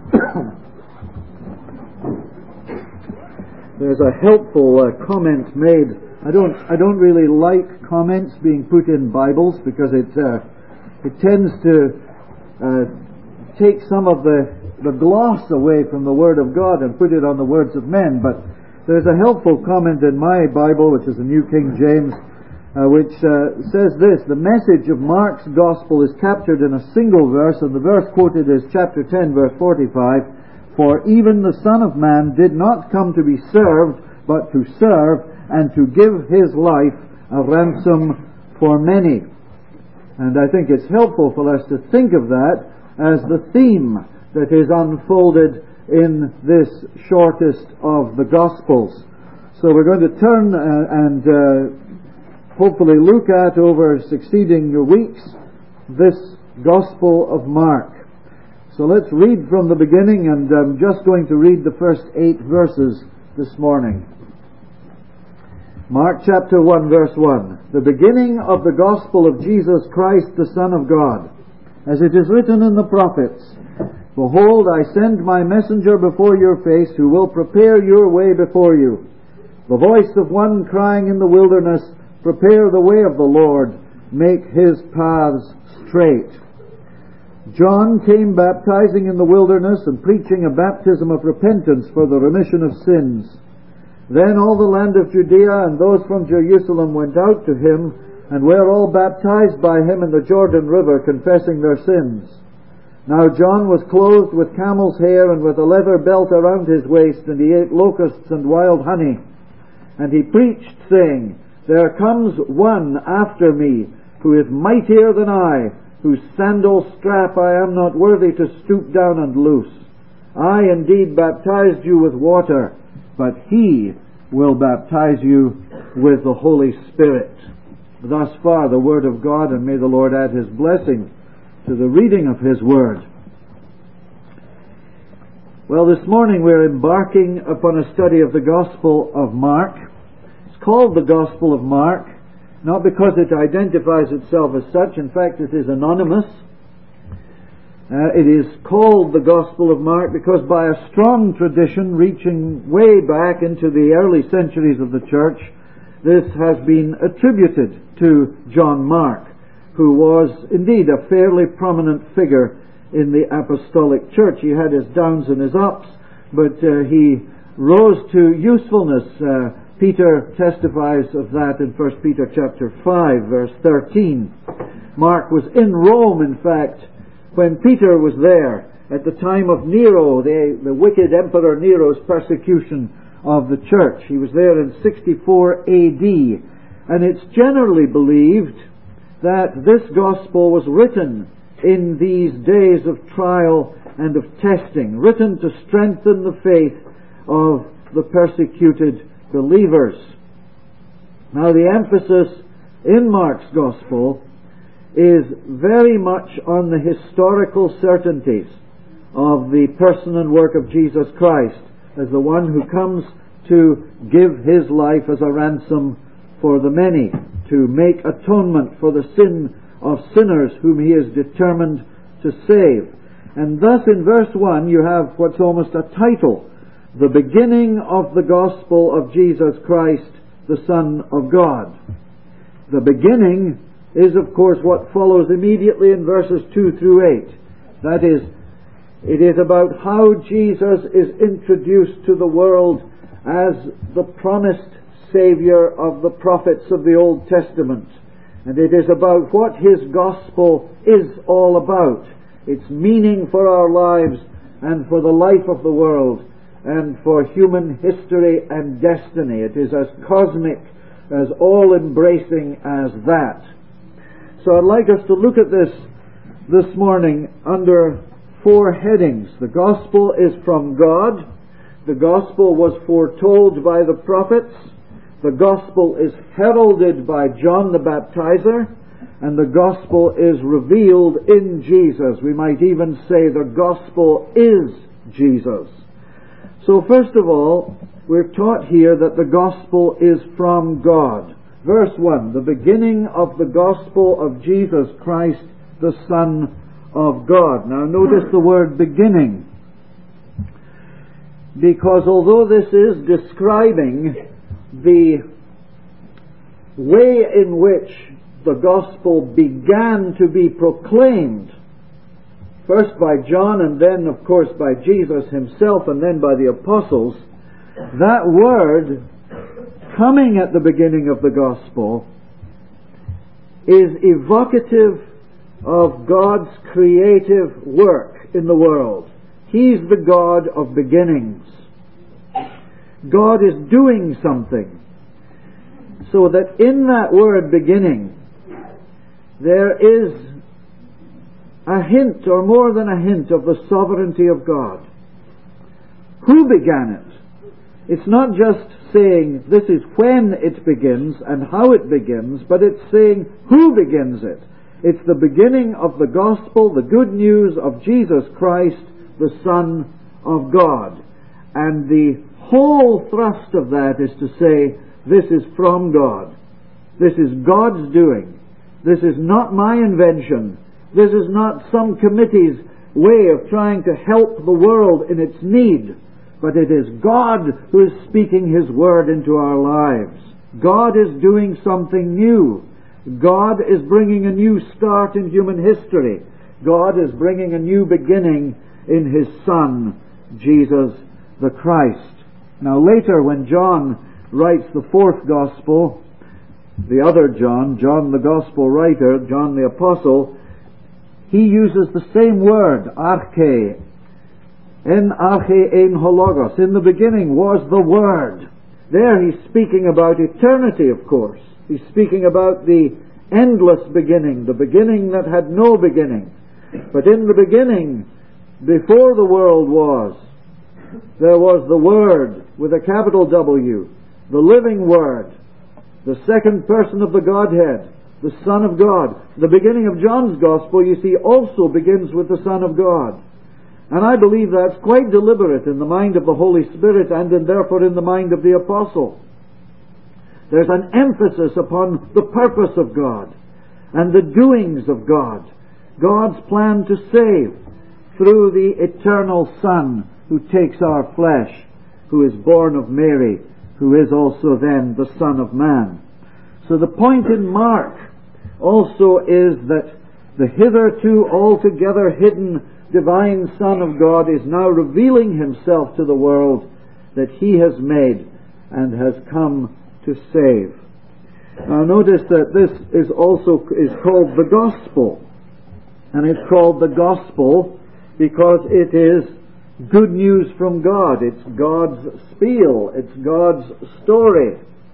There's a helpful comment made. I don't really like comments being put in Bibles because it tends to take some of the gloss away from the Word of God and put it on the words of men. But there's a helpful comment in my Bible, which is the New King James, which says this: the message of Mark's Gospel is captured in a single verse, and the verse quoted is chapter 10, verse 45. For even the Son of Man did not come to be served, but to serve, and to give His life a ransom for many. And I think it's helpful for us to think of that as the theme that is unfolded in this shortest of the Gospels. So we're going to turn and hopefully look at, over succeeding weeks, this Gospel of Mark. So let's read from the beginning, and I'm just going to read the first 8 verses this morning. Mark chapter 1, verse 1. The beginning of the Gospel of Jesus Christ, the Son of God. As it is written in the prophets, Behold, I send my messenger before your face, who will prepare your way before you. The voice of one crying in the wilderness, Prepare the way of the Lord, make His paths straight. John came baptizing in the wilderness and preaching a baptism of repentance for the remission of sins. Then all the land of Judea and those from Jerusalem went out to him, and were all baptized by him in the Jordan River, confessing their sins. Now John was clothed with camel's hair and with a leather belt around his waist, and he ate locusts and wild honey. And he preached, saying, There comes one after me, who is mightier than I, whose sandal strap I am not worthy to stoop down and loose. I indeed baptized you with water, but He will baptize you with the Holy Spirit. Thus far the Word of God, and may the Lord add His blessing to the reading of His Word. Well, this morning we're embarking upon a study of the Gospel of Mark. It's called the Gospel of Mark, not because it identifies itself as such. In fact, it is anonymous. It is called the Gospel of Mark because by a strong tradition reaching way back into the early centuries of the church, this has been attributed to John Mark, who was indeed a fairly prominent figure in the apostolic church. He had his downs and his ups, but he rose to usefulness. Peter testifies of that in 1 Peter chapter 5, verse 13. Mark was in Rome, in fact, when Peter was there at the time of Nero, the wicked Emperor Nero's persecution of the church. He was there in 64 AD. And it's generally believed that this gospel was written in these days of trial and of testing, written to strengthen the faith of the persecuted believers. Now, the emphasis in Mark's Gospel is very much on the historical certainties of the person and work of Jesus Christ as the one who comes to give His life as a ransom for the many, to make atonement for the sin of sinners whom He is determined to save. And thus in verse 1 you have what's almost a title: The beginning of the Gospel of Jesus Christ, the Son of God. The beginning is, of course, what follows immediately in verses 2 through 8. That is, it is about how Jesus is introduced to the world as the promised Savior of the prophets of the Old Testament. And it is about what His Gospel is all about. Its meaning for our lives and for the life of the world, and for human history and destiny. It is as cosmic, as all-embracing as that. So I'd like us to look at this morning under 4 headings. The Gospel is from God. The Gospel was foretold by the prophets. The Gospel is heralded by John the Baptizer. And the Gospel is revealed in Jesus. We might even say the Gospel is Jesus. So first of all, we're taught here that the Gospel is from God. Verse 1, the beginning of the Gospel of Jesus Christ, the Son of God. Now notice the word beginning. because although this is describing the way in which the gospel began to be proclaimed, first by John and then of course by Jesus himself and then by the apostles, that word coming at the beginning of the gospel is evocative of God's creative work in the world. He's the God of beginnings. God is doing something, so that in that word beginning there is a hint, or more than a hint, of the sovereignty of God. Who began it? It's not just saying this is when it begins and how it begins, but it's saying who begins it. It's the beginning of the gospel, the good news of Jesus Christ, the Son of God. And the whole thrust of that is to say, this is from God. This is God's doing. This is not my invention. This is not some committee's way of trying to help the world in its need. But it is God who is speaking His word into our lives. God is doing something new. God is bringing a new start in human history. God is bringing a new beginning in His Son, Jesus the Christ. Now later, when John writes the fourth gospel, the other John the gospel writer, John the apostle, he uses the same word, arche. En arche ein hologos. In the beginning was the Word. There he's speaking about eternity, of course. He's speaking about the endless beginning, the beginning that had no beginning. But in the beginning, before the world was, there was the Word with a capital W, the living Word, the second person of the Godhead, the Son of God. The beginning of John's Gospel, you see, also begins with the Son of God. And I believe that's quite deliberate in the mind of the Holy Spirit and therefore in the mind of the Apostle. There's an emphasis upon the purpose of God and the doings of God. God's plan to save through the eternal Son who takes our flesh, who is born of Mary, who is also then the Son of Man. So the point in Mark also is that the hitherto altogether hidden divine Son of God is now revealing Himself to the world that He has made and has come to save. Now notice that this is also called the Gospel. And it's called the Gospel because it is good news from God. It's God's spiel. It's God's story.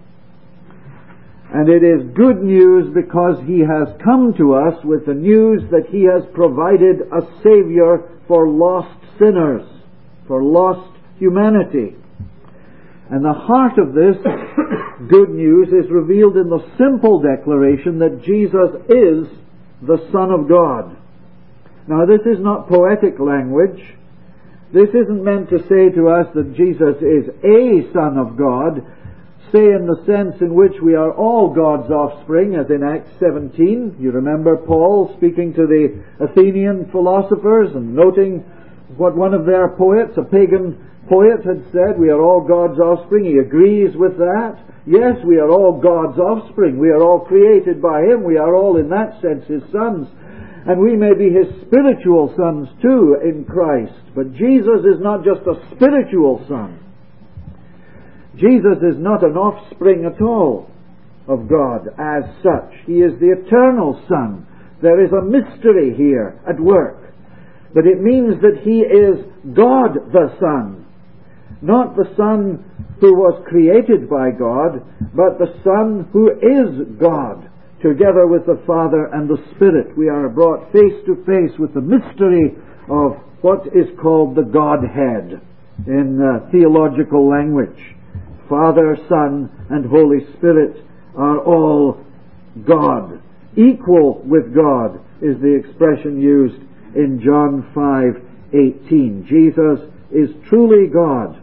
And it is good news because He has come to us with the news that He has provided a Savior for lost sinners, for lost humanity. And the heart of this good news is revealed in the simple declaration that Jesus is the Son of God. Now this is not poetic language. This isn't meant to say to us that Jesus is a Son of God, say in the sense in which we are all God's offspring, as in Acts 17. You remember Paul speaking to the Athenian philosophers and noting what one of their poets, a pagan poet, had said, we are all God's offspring. He agrees with that. Yes, we are all God's offspring. We are all created by Him. We are all in that sense His sons. And we may be His spiritual sons too in Christ. But Jesus is not just a spiritual son. Jesus is not an offspring at all of God as such. He is the eternal Son. There is a mystery here at work. But it means that He is God the Son. Not the Son who was created by God, but the Son who is God, together with the Father and the Spirit. We are brought face to face with the mystery of what is called the Godhead in theological language. Father, Son, and Holy Spirit are all God. Equal with God is the expression used in John 5:18. Jesus is truly God.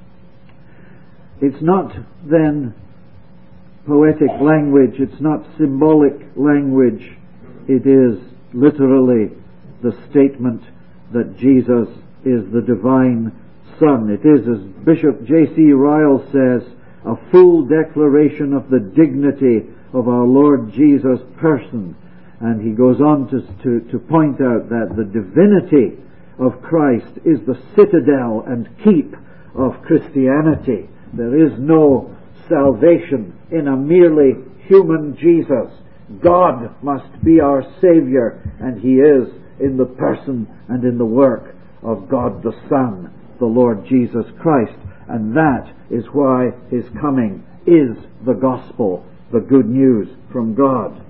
It's not then poetic language, it's not symbolic language. It is literally the statement that Jesus is the divine Son. It is, as Bishop J.C. Ryle says, a full declaration of the dignity of our Lord Jesus' person. And he goes on to point out that the divinity of Christ is the citadel and keep of Christianity. There is no salvation in a merely human Jesus. God must be our Savior, and He is in the person and in the work of God the Son, the Lord Jesus Christ. And that is why His coming is the gospel, the good news from God.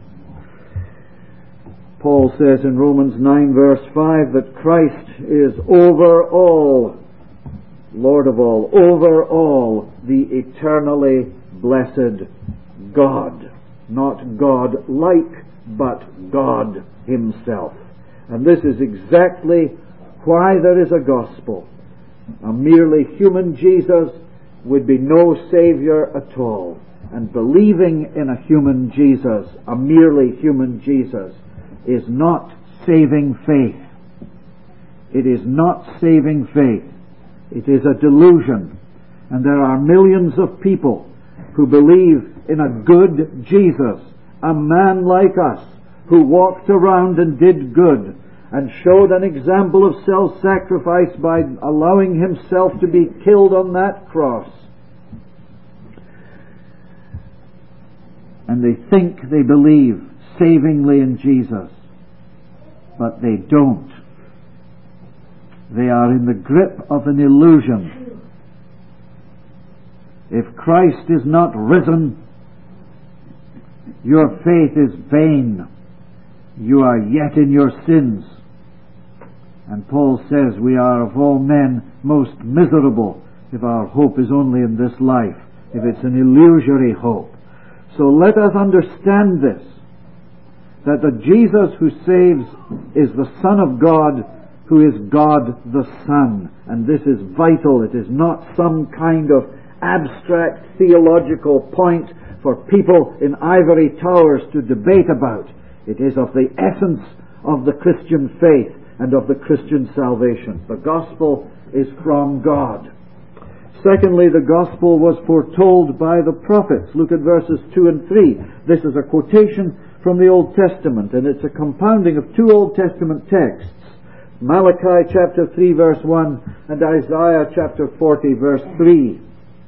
Paul says in Romans 9 verse 5 that Christ is over all, Lord of all, over all, the eternally blessed God. Not God-like, but God Himself. And this is exactly why there is a gospel. A merely human Jesus would be no Savior at all. And believing in a human Jesus, a merely human Jesus, is not saving faith. It is not saving faith. It is a delusion. And there are millions of people who believe in a good Jesus, a man like us, who walked around and did good, and showed an example of self-sacrifice by allowing Himself to be killed on that cross. And they think they believe savingly in Jesus, but they don't. They are in the grip of an illusion. If Christ is not risen, your faith is vain. You are yet in your sins. And Paul says we are of all men most miserable if our hope is only in this life, if it's an illusory hope. So let us understand this, that the Jesus who saves is the Son of God, who is God the Son. And this is vital. It is not some kind of abstract theological point for people in ivory towers to debate about. It is of the essence of the Christian faith and of the Christian salvation. The gospel is from God. Secondly, the gospel was foretold by the prophets. Look at verses 2 and 3. This is a quotation from the Old Testament, and it's a compounding of two Old Testament texts. Malachi chapter 3 verse 1 and Isaiah chapter 40 verse 3.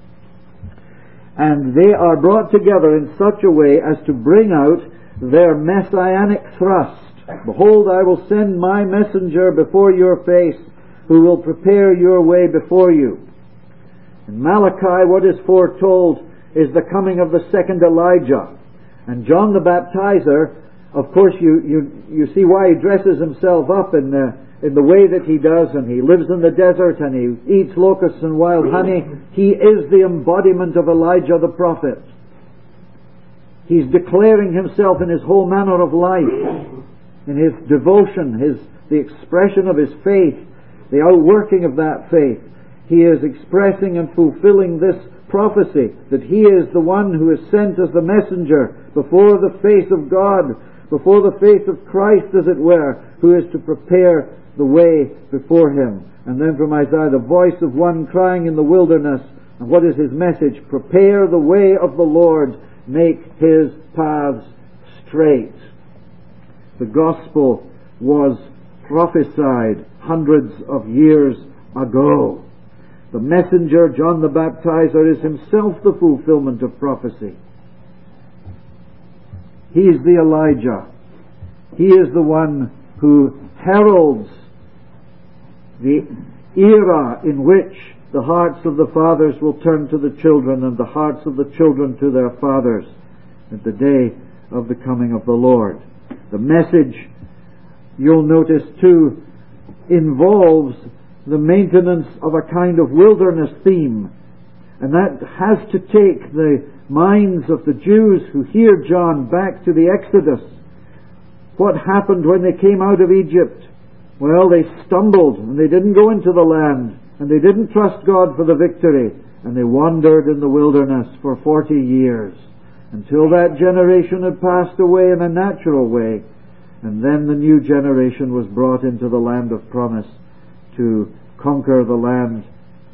And they are brought together in such a way as to bring out their messianic thrust. Behold, I will send my messenger before your face, who will prepare your way before you. In Malachi, what is foretold is the coming of the second Elijah. And John the Baptizer, of course, you see why he dresses himself up in the way that he does, and he lives in the desert, and he eats locusts and wild honey. He is the embodiment of Elijah the prophet. He's declaring himself in his whole manner of life, in his devotion, the expression of his faith, the outworking of that faith. He is expressing and fulfilling this prophecy that he is the one who is sent as the messenger before the face of God, before the face of Christ, as it were, who is to prepare the way before him. And then from Isaiah, the voice of one crying in the wilderness. And what is his message? Prepare the way of the Lord, make his paths straight. The gospel was prophesied hundreds of years ago. The messenger, John the Baptizer, is himself the fulfillment of prophecy. He is the Elijah. He is the one who heralds the era in which the hearts of the fathers will turn to the children and the hearts of the children to their fathers at the day of the coming of the Lord. The message, you'll notice too, involves the maintenance of a kind of wilderness theme. And that has to take the minds of the Jews who hear John back to the Exodus. What happened when they came out of Egypt? Well, they stumbled and they didn't go into the land, and they didn't trust God for the victory, and they wandered in the wilderness for 40 years until that generation had passed away in a natural way, and then the new generation was brought into the land of promise to conquer the land,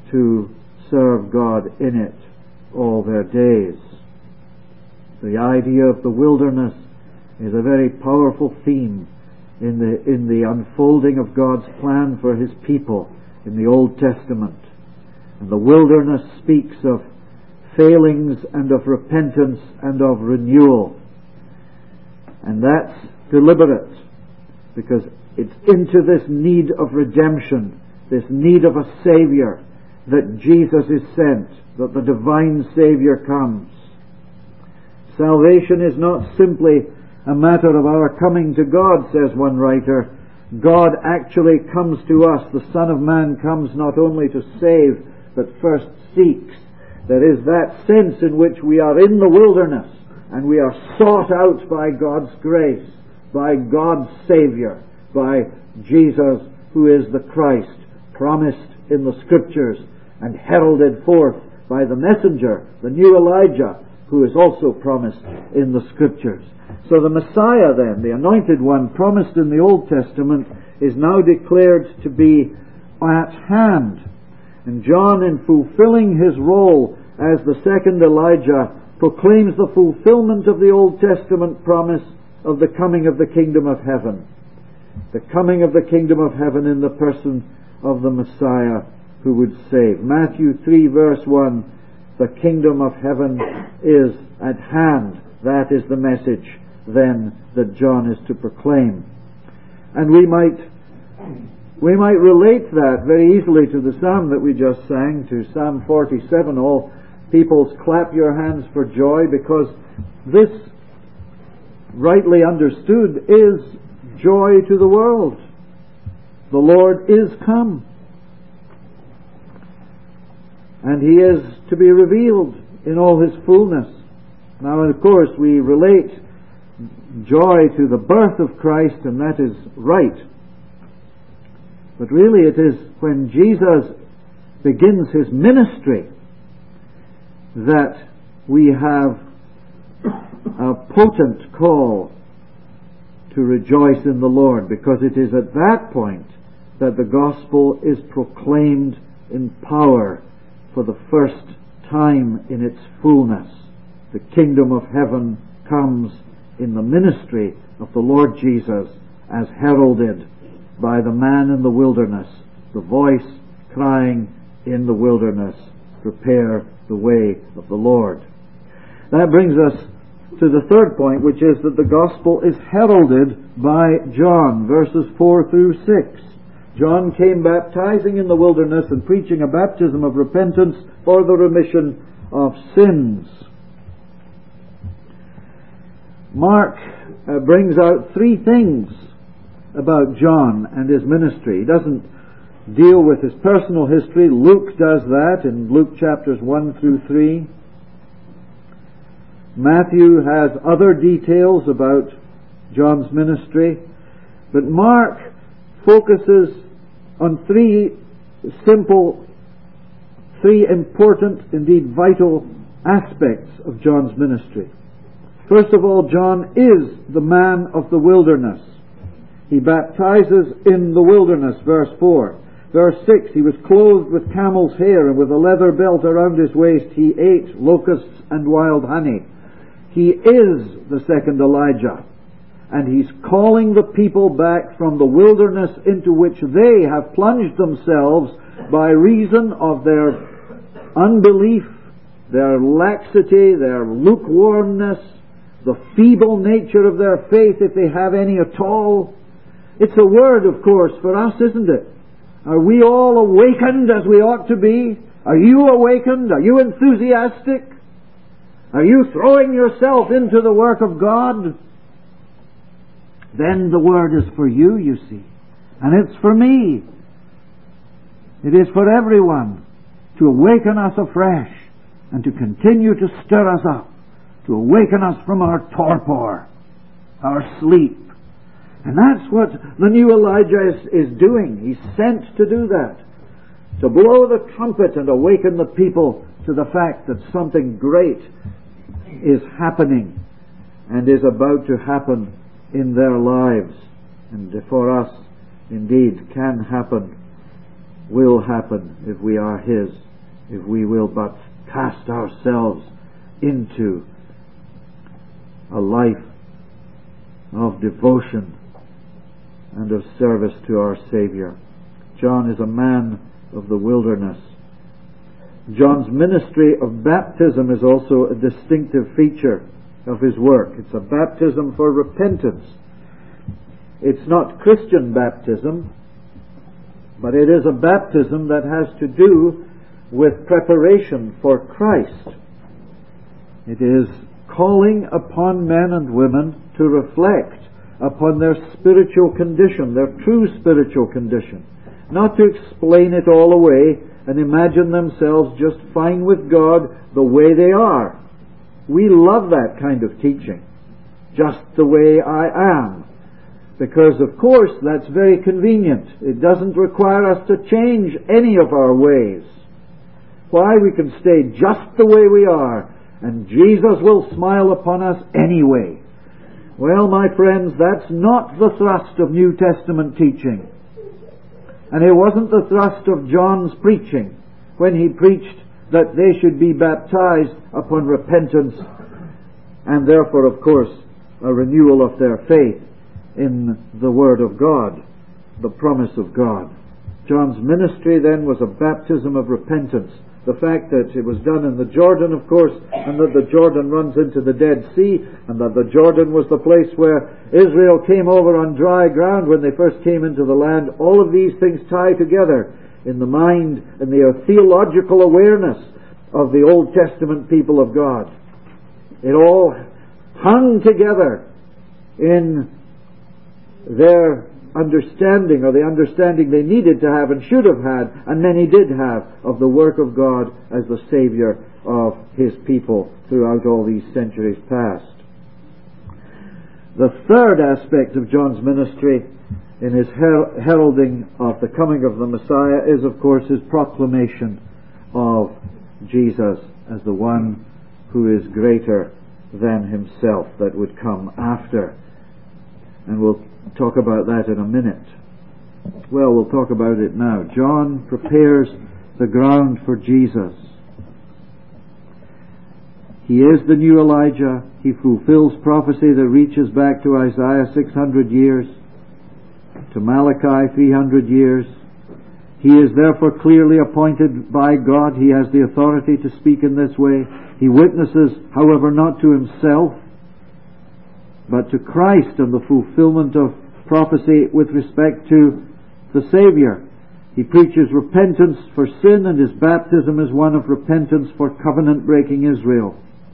to serve God in it all their days. The idea of the wilderness is a very powerful theme in the unfolding of God's plan for His people in the Old Testament. And the wilderness speaks of failings and of repentance and of renewal. And that's deliberate, because it's into this need of redemption, this need of a Savior, that Jesus is sent, that the divine Savior comes. Salvation is not simply a matter of our coming to God, says one writer. God actually comes to us. The Son of Man comes not only to save, but first seeks. There is that sense in which we are in the wilderness, and we are sought out by God's grace, by God's Savior, by Jesus, who is the Christ, promised in the Scriptures and heralded forth by the messenger, the new Elijah, who is also promised in the Scriptures. So the Messiah then, the Anointed One promised in the Old Testament, is now declared to be at hand. And John, in fulfilling his role as the second Elijah, proclaims the fulfillment of the Old Testament promise of the coming of the kingdom of heaven. The coming of the kingdom of heaven in the person of the Messiah who would save. Matthew 3 verse 1, the kingdom of heaven is at hand. That is the message then that John is to proclaim. And we might relate that very easily to the psalm that we just sang, to Psalm 47, all peoples clap your hands for joy, because this, rightly understood, is joy to the world. The Lord is come, and He is to be revealed in all His fullness. Now, of course, we relate joy to the birth of Christ, and that is right. But really it is when Jesus begins His ministry that we have a potent call to rejoice in the Lord, because it is at that point that the gospel is proclaimed in power for the first time in its fullness. The kingdom of heaven comes in the ministry of the Lord Jesus, as heralded by the man in the wilderness, the voice crying in the wilderness, prepare the way of the Lord. That brings us to the third point, which is that the gospel is heralded by John, verses 4 through 6. John came baptizing in the wilderness and preaching a baptism of repentance for the remission of sins. Mark brings out three things about John and his ministry. He doesn't deal with his personal history. Luke does that in Luke chapters 1 through 3. Matthew has other details about John's ministry. But Mark focuses on three important, indeed vital aspects of John's ministry. First of all, John is the man of the wilderness. He baptizes in the wilderness, verse 4. Verse 6, he was clothed with camel's hair, and with a leather belt around his waist he ate locusts and wild honey. He is the second Elijah, and he's calling the people back from the wilderness into which they have plunged themselves by reason of their unbelief, their laxity, their lukewarmness, the feeble nature of their faith, if they have any at all. It's a word, of course, for us, isn't it? Are we all awakened as we ought to be? Are you awakened? Are you enthusiastic? Are you throwing yourself into the work of God? Then the word is for you, you see. And it's for me. It is for everyone to awaken us afresh and to continue to stir us up, to awaken us from our torpor, our sleep. And that's what the new Elijah is doing. He's sent to do that, to blow the trumpet and awaken the people to the fact that something great is happening and is about to happen in their lives, and for us indeed can happen will happen if we are His, if we will but cast ourselves into a life of devotion and of service to our Savior. John is a man of the wilderness. John's ministry of baptism is also a distinctive feature of his work. It's a baptism for repentance. It's not Christian baptism, but it is a baptism that has to do with preparation for Christ. It is calling upon men and women to reflect upon their spiritual condition, their true spiritual condition. Not to explain it all away and imagine themselves just fine with God the way they are. We love that kind of teaching. Just the way I am. Because, of course, that's very convenient. It doesn't require us to change any of our ways. Why? We can stay just the way we are, and Jesus will smile upon us anyway. Well, my friends, that's not the thrust of New Testament teaching. And it wasn't the thrust of John's preaching when he preached that they should be baptized upon repentance and therefore, of course, a renewal of their faith in the Word of God, the promise of God. John's ministry then was a baptism of repentance. The fact that it was done in the Jordan, of course, and that the Jordan runs into the Dead Sea, and that the Jordan was the place where Israel came over on dry ground when they first came into the land, all of these things tie together in the mind and the theological awareness of the Old Testament people of God. It all hung together in their understanding, or the understanding they needed to have and should have had, and many did have, of the work of God as the Savior of His people throughout all these centuries past. The third aspect of John's ministry in his heralding of the coming of the Messiah is, of course, his proclamation of Jesus as the one who is greater than himself that would come after. And we'll talk about that in a minute. Well, we'll talk about it now. John prepares the ground for Jesus. He is the new Elijah. He fulfills prophecy that reaches back to Isaiah 600 years, to Malachi 300 years. He is therefore clearly appointed by God. He has the authority to speak in this way. He witnesses, however, not to himself, but to Christ and the fulfillment of prophecy with respect to the Savior. He preaches repentance for sin, and his baptism is one of repentance for covenant-breaking Israel.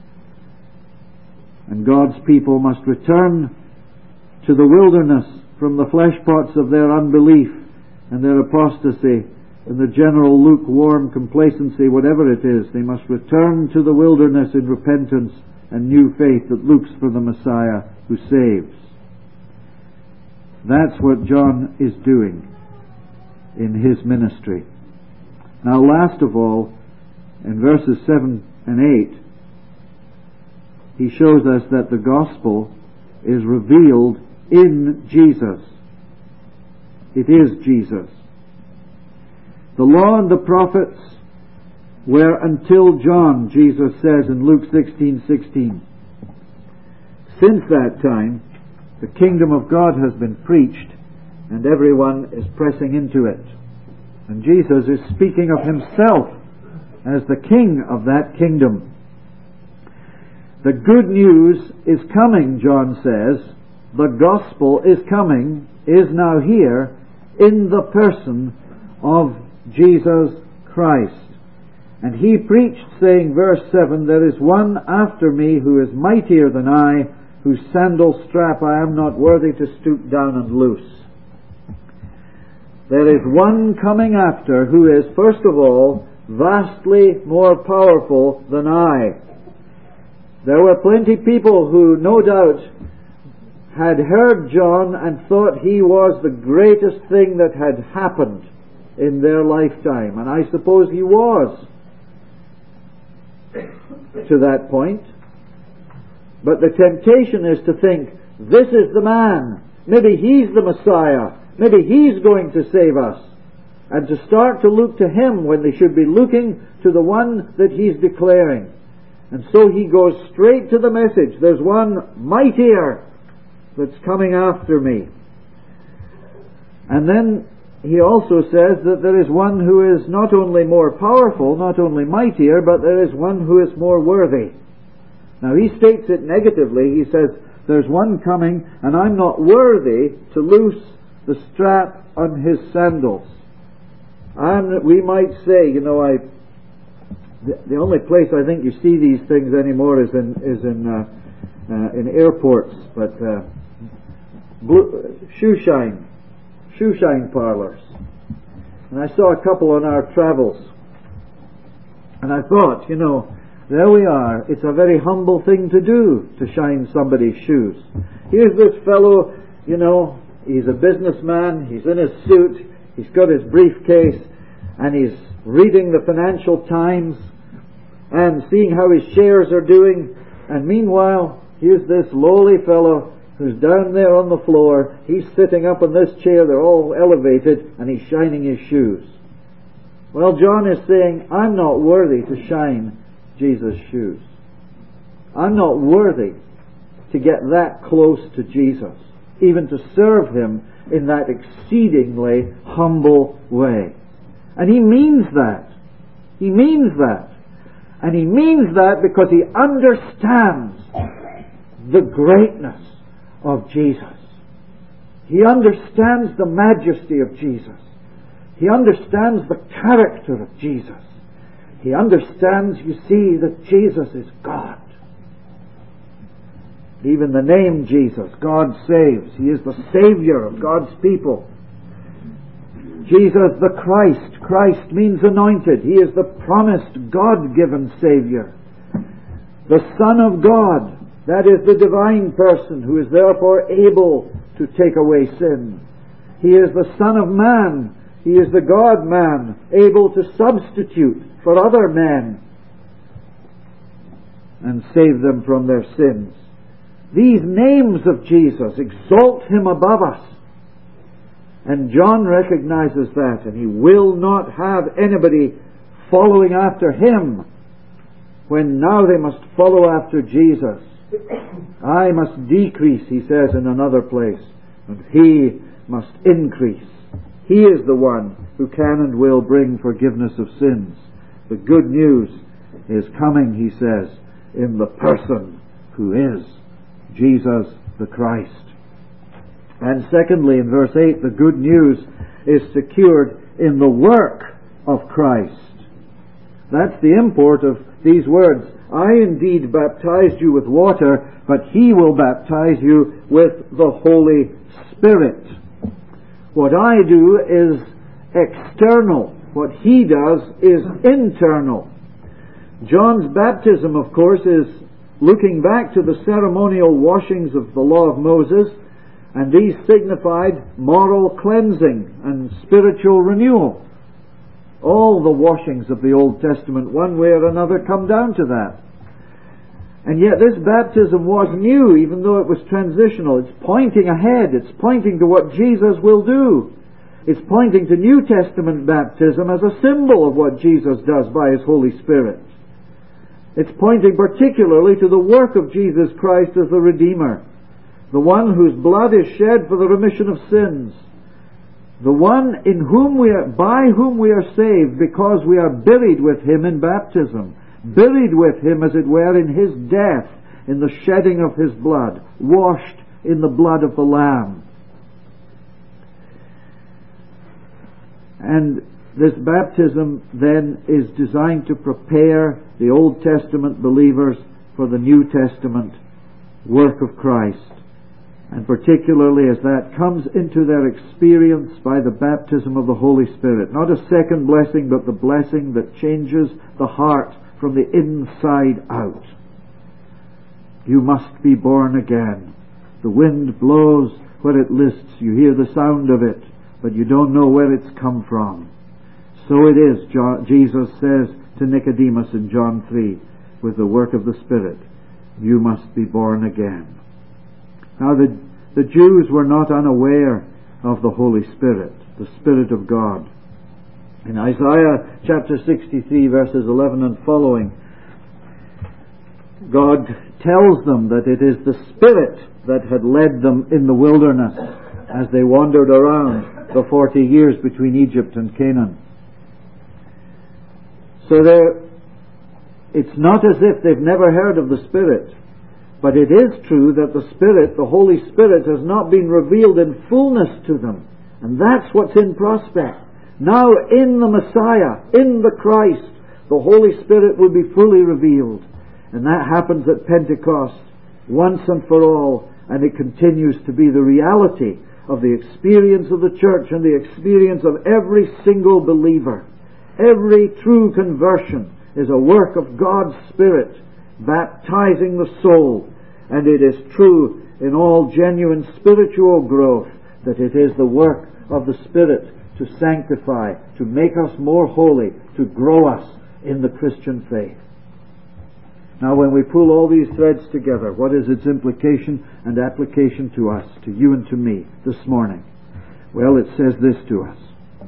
And God's people must return to the wilderness from the flesh pots of their unbelief and their apostasy and the general lukewarm complacency, whatever it is. They must return to the wilderness in repentance and new faith that looks for the Messiah who saves. That's what John is doing in his ministry. Now, last of all, in verses 7 and 8, he shows us that the gospel is revealed in Jesus. It is Jesus. The law and the prophets were until John, Jesus says in Luke 16:16. Since that time, the kingdom of God has been preached, and everyone is pressing into it. And Jesus is speaking of himself as the king of that kingdom. The good news is coming, John says. The gospel is coming, is now here, in the person of Jesus Christ. And he preached, saying, verse 7, there is one after me who is mightier than I, whose sandal strap I am not worthy to stoop down and loose. There is one coming after who is, first of all, vastly more powerful than I. There were plenty people who, no doubt, had heard John and thought he was the greatest thing that had happened in their lifetime. And I suppose he was to that point. But the temptation is to think, this is the man. Maybe he's the Messiah. Maybe he's going to save us. and to start to look to Him when they should be looking to the one that He's declaring. And so he goes straight to the message. There's one mightier that's coming after me. And then he also says that there is one who is not only more powerful, not only mightier, but there is one who is more worthy. Now he states it negatively. He says, there's one coming, and I'm not worthy to loose the strap on his sandals. And we might say, the only place I think you see these things anymore is in airports, but shoe shine parlors. And I saw a couple on our travels, and I thought, there we are. It's a very humble thing to do, to shine somebody's shoes. Here's this fellow, he's a businessman, he's in his suit, he's got his briefcase, and he's reading the Financial Times and seeing how his shares are doing. And meanwhile, here's this lowly fellow who's down there on the floor. He's sitting up in this chair, they're all elevated, and he's shining his shoes. Well, John is saying, I'm not worthy to shine Jesus' shoes. I'm not worthy to get that close to Jesus, even to serve Him in that exceedingly humble way. And he means that. He means that. And he means that because he understands the greatness of Jesus. He understands the majesty of Jesus. He understands the character of Jesus. He understands, you see, that Jesus is God. Even the name Jesus, God saves. He is the Savior of God's people. Jesus the Christ. Christ means anointed. He is the promised God-given Savior. The Son of God. That is the divine person who is therefore able to take away sin. He is the Son of Man. He is the God-man, able to substitute for other men and save them from their sins. These names of Jesus exalt Him above us. And John recognizes that, and he will not have anybody following after him when now they must follow after Jesus. I must decrease, he says in another place, and He must increase. He is the one who can and will bring forgiveness of sins. The good news is coming, he says, in the person who is Jesus the Christ. And secondly, in verse 8, the good news is secured in the work of Christ. That's the import of these words. I indeed baptized you with water, but He will baptize you with the Holy Spirit. What I do is external. What He does is internal. John's baptism, of course, is looking back to the ceremonial washings of the law of Moses, and these signified moral cleansing and spiritual renewal. All the washings of the Old Testament, one way or another, come down to that. And yet this baptism was new, even though it was transitional. It's pointing ahead. It's pointing to what Jesus will do. It's pointing to New Testament baptism as a symbol of what Jesus does by His Holy Spirit. It's pointing particularly to the work of Jesus Christ as the Redeemer, the one whose blood is shed for the remission of sins, the one in whom by whom we are saved because we are buried with Him in baptism, buried with Him, as it were, in His death, in the shedding of His blood, washed in the blood of the Lamb. And this baptism then is designed to prepare the Old Testament believers for the New Testament work of Christ. And particularly as that comes into their experience by the baptism of the Holy Spirit. Not a second blessing, but the blessing that changes the heart from the inside out. You must be born again. The wind blows where it lists. You hear the sound of it, but you don't know where it's come from. So it is, Jesus says to Nicodemus in John 3, with the work of the Spirit. You must be born again. Now the Jews were not unaware of the Holy Spirit, the Spirit of God. In Isaiah chapter 63 verses 11 and following, God tells them that it is the Spirit that had led them in the wilderness as they wandered around the 40 years between Egypt and Canaan. So it's not as if they've never heard of the Spirit, but it is true that the Spirit, the Holy Spirit, has not been revealed in fullness to them. And that's what's in prospect. Now in the Messiah, in the Christ, the Holy Spirit will be fully revealed. And that happens at Pentecost once and for all, and it continues to be the reality of the experience of the church and the experience of every single believer. Every true conversion is a work of God's Spirit baptizing the soul, and it is true in all genuine spiritual growth that it is the work of the Spirit to sanctify, to make us more holy, to grow us in the Christian faith. Now, when we pull all these threads together, what is its implication and application to us, to you and to me this morning? Well, it says this to us.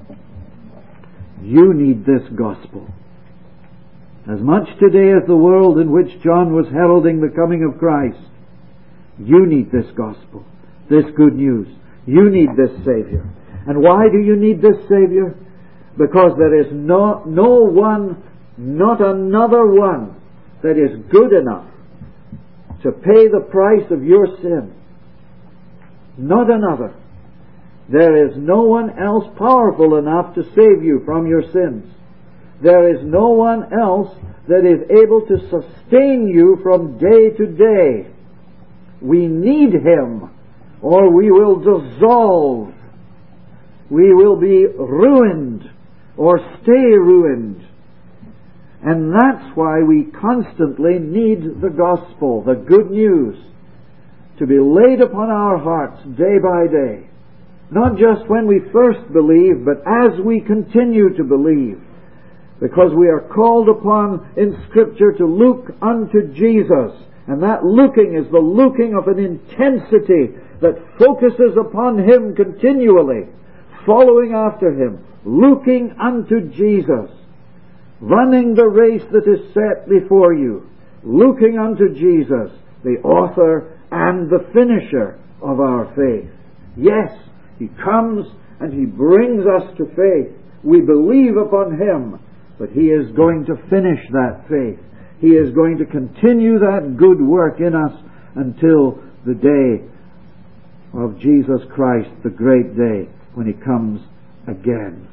You need this gospel. As much today as the world in which John was heralding the coming of Christ, you need this gospel, this good news. You need this Savior. And why do you need this Savior? Because there is no one, not another one, that is good enough to pay the price of your sin. Not another. There is no one else powerful enough to save you from your sins. There is no one else that is able to sustain you from day to day. We need Him, or we will dissolve. We will be ruined, or stay ruined. And that's why we constantly need the gospel, the good news, to be laid upon our hearts day by day. Not just when we first believe, but as we continue to believe. Because we are called upon in Scripture to look unto Jesus. And that looking is the looking of an intensity that focuses upon Him continually, following after Him, looking unto Jesus, running the race that is set before you, looking unto Jesus, the author and the finisher of our faith. Yes, He comes and He brings us to faith. We believe upon Him, but He is going to finish that faith. He is going to continue that good work in us until the day of Jesus Christ, the great day when He comes again.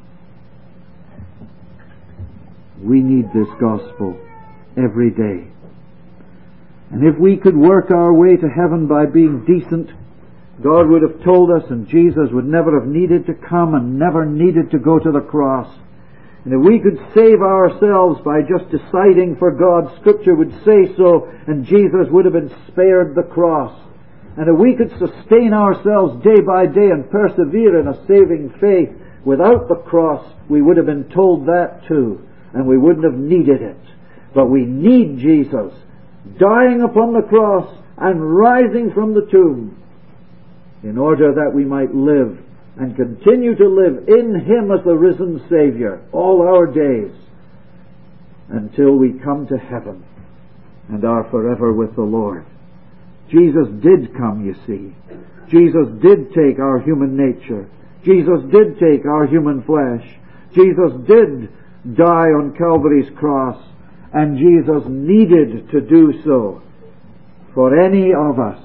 We need this gospel every day. And if we could work our way to heaven by being decent, God would have told us, and Jesus would never have needed to come and never needed to go to the cross. And if we could save ourselves by just deciding for God, Scripture would say so, and Jesus would have been spared the cross. And if we could sustain ourselves day by day and persevere in a saving faith without the cross, we would have been told that too, and we wouldn't have needed it. But we need Jesus dying upon the cross and rising from the tomb in order that we might live and continue to live in Him as the risen Savior all our days until we come to heaven and are forever with the Lord. Jesus did come, you see. Jesus did take our human nature. Jesus did take our human flesh. Jesus did die on Calvary's cross, and Jesus needed to do so for any of us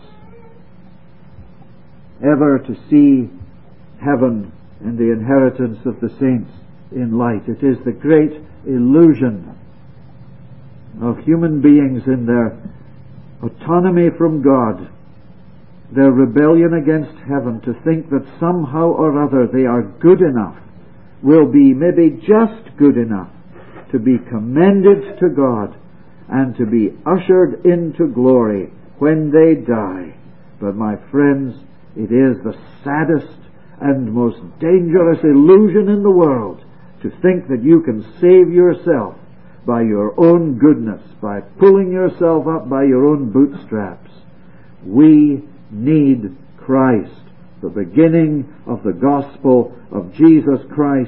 ever to see heaven and the inheritance of the saints in light. It is the great illusion of human beings in their autonomy from God, their rebellion against heaven, to think that somehow or other they are good enough, will be maybe just good enough to be commended to God and to be ushered into glory when they die. But my friends, it is the saddest and most dangerous illusion in the world to think that you can save yourself by your own goodness, by pulling yourself up by your own bootstraps. We need Christ, the beginning of the gospel of Jesus Christ,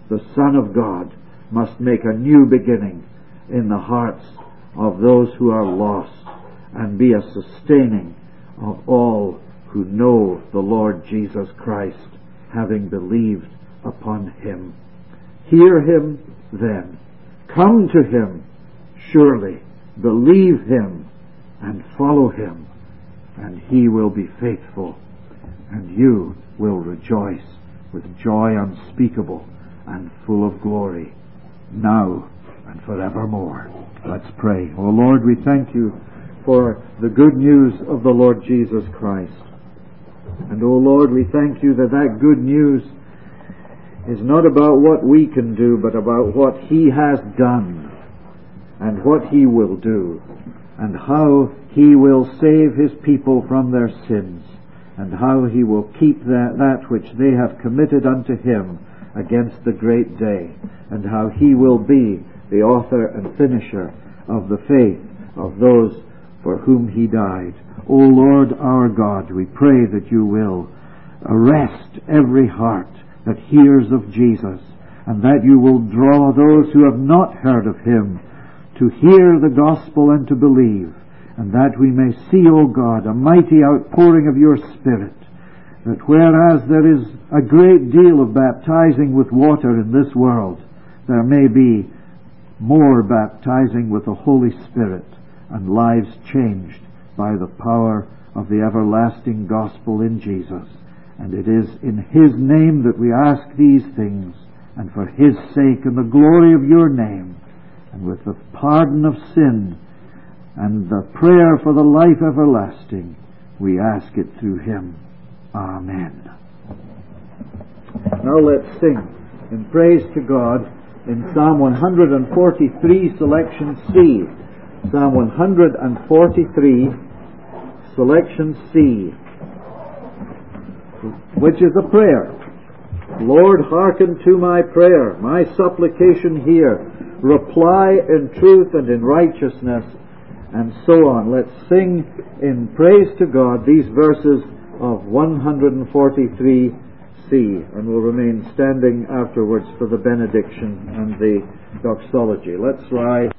the Son of God, must make a new beginning in the hearts of those who are lost, and be a sustaining of all who know the Lord Jesus Christ, having believed upon Him. Hear Him then. Come to Him, surely. Believe Him and follow Him, and He will be faithful, and you will rejoice with joy unspeakable and full of glory, now and forevermore. Let's pray. O Lord, we thank You for the good news of the Lord Jesus Christ. And, O Lord, we thank You that that good news is not about what we can do, but about what He has done and what He will do, and how He will save His people from their sins, and how He will keep that which they have committed unto Him against the great day, and how He will be the author and finisher of the faith of those for whom He died. O Lord our God, we pray that You will arrest every heart that hears of Jesus, and that You will draw those who have not heard of Him to hear the gospel and to believe, and that we may see, O God, a mighty outpouring of Your Spirit, that whereas there is a great deal of baptizing with water in this world, there may be more baptizing with the Holy Spirit, and lives changed by the power of the everlasting gospel in Jesus. And it is in His name that we ask these things, and for His sake and the glory of Your name, and with the pardon of sin and the prayer for the life everlasting, we ask it through Him. Amen. Now let's sing in praise to God in Psalm 143, selection C. Psalm 143, selection C, which is a prayer. Lord, hearken to my prayer, my supplication hear. Reply in truth and in righteousness, and so on. Let's sing in praise to God these verses of 143C, and we'll remain standing afterwards for the benediction and the doxology. Let's rise.